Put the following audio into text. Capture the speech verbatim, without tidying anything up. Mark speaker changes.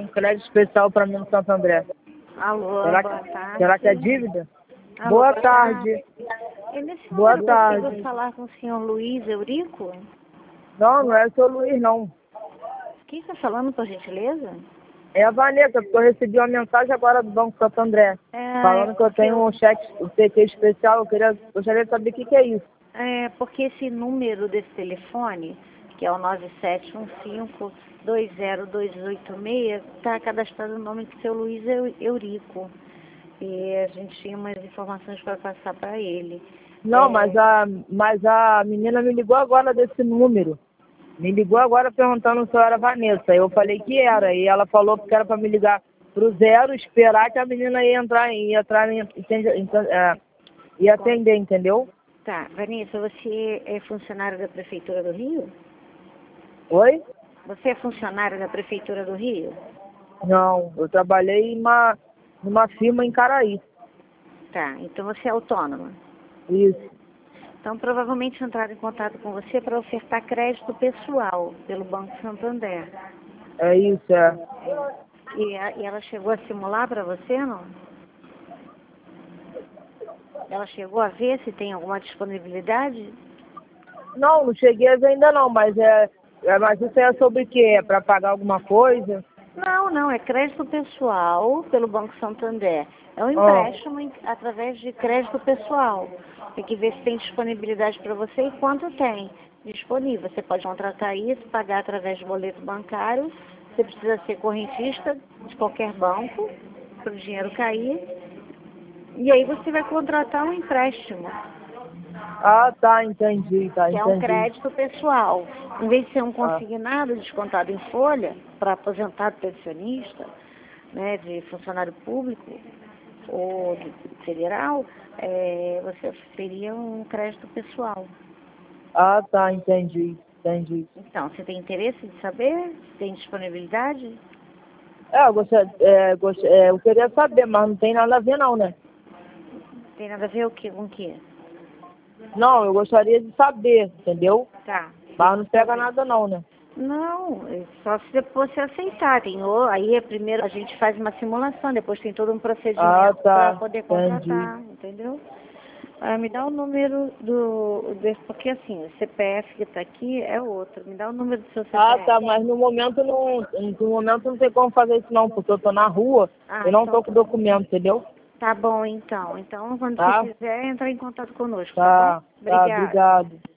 Speaker 1: crédito especial para mim no Santo André.
Speaker 2: Alô,
Speaker 1: Será
Speaker 2: boa
Speaker 1: que,
Speaker 2: tarde.
Speaker 1: será que é dívida?
Speaker 2: Alô,
Speaker 1: Boa
Speaker 2: boa
Speaker 1: tarde.
Speaker 2: É nesse
Speaker 1: Boa
Speaker 2: número
Speaker 1: tarde.
Speaker 2: possível falar com o senhor Luiz Eurico?
Speaker 1: Não, não é o seu Luiz, não.
Speaker 2: Quem está falando, por gentileza?
Speaker 1: É a Vanessa, porque eu recebi uma mensagem agora do Banco Santo André,
Speaker 2: É,
Speaker 1: falando que eu tenho um cheque, o P T especial. Eu queria, gostaria de saber o que, que é isso.
Speaker 2: É, porque esse número desse telefone, que é o nove sete um cinco, dois zero dois oito seis, está cadastrado o nome do seu Luiz Eu- Eurico. E a gente tinha umas informações para passar para ele.
Speaker 1: Não,
Speaker 2: É,
Speaker 1: mas a, mas a menina me ligou agora desse número. Me ligou agora perguntando se eu era Vanessa. Eu falei que era. E ela falou que era para me ligar pro zero, esperar que a menina ia entrar, ia entrar em, entende- ent- é, ia atender, entendeu?
Speaker 2: Tá, Vanessa, você é funcionário da Prefeitura do Rio?
Speaker 1: Oi?
Speaker 2: Você é funcionário da Prefeitura do Rio?
Speaker 1: Não, eu trabalhei em uma, numa firma em Caraí.
Speaker 2: Tá, então você é autônoma.
Speaker 1: Isso.
Speaker 2: Então provavelmente entraram em contato com você para ofertar crédito pessoal pelo Banco Santander.
Speaker 1: É isso, é.
Speaker 2: E, a- e ela chegou a simular para você, não? Ela chegou a ver se tem alguma disponibilidade?
Speaker 1: Não, não cheguei a ver ainda não, mas é, é mas isso é sobre o quê? É para pagar alguma coisa?
Speaker 2: Não, não, é crédito pessoal pelo Banco Santander. É um
Speaker 1: Ah,
Speaker 2: empréstimo em- através de crédito pessoal. Tem que ver se tem disponibilidade para você e quanto tem disponível. Você pode contratar isso, pagar através de boleto bancário. Você precisa ser correntista de qualquer banco para o dinheiro cair. E aí você vai contratar um empréstimo,
Speaker 1: ah, tá, entendi, tá,
Speaker 2: que é um
Speaker 1: entendi.
Speaker 2: crédito pessoal. Em vez de ser um
Speaker 1: Ah,
Speaker 2: consignado descontado em folha para aposentado pensionista, né, de funcionário público ou de federal, é, você teria um crédito pessoal.
Speaker 1: ah, tá, entendi, entendi.
Speaker 2: Então, você tem interesse de saber? Tem disponibilidade?
Speaker 1: É, eu, gostaria, é, gost- é, eu queria saber, mas não tem nada a ver não, né?
Speaker 2: Tem nada a ver o que, com o quê?
Speaker 1: Não, eu gostaria de saber, entendeu?
Speaker 2: Tá.
Speaker 1: Mas não pega nada não, né?
Speaker 2: Não, é só se você aceitar. Tem, o- aí é primeiro a gente faz uma simulação, depois tem todo um
Speaker 1: Ah,
Speaker 2: procedimento para
Speaker 1: tá,
Speaker 2: poder
Speaker 1: entendi.
Speaker 2: contratar, entendeu? Ah, me dá o número do, desse, porque assim, o C P F que está aqui é outro. Me dá o número do seu
Speaker 1: Ah,
Speaker 2: C P F.
Speaker 1: tá, mas no momento não, no momento não tem como fazer isso não, porque eu tô na rua
Speaker 2: Ah,
Speaker 1: e não
Speaker 2: então
Speaker 1: tô com documento, entendeu?
Speaker 2: tá bom então. Então, quando você
Speaker 1: Tá?
Speaker 2: quiser, entra em contato conosco, tá bom?
Speaker 1: Tá, tá,
Speaker 2: Obrigada.
Speaker 1: obrigado.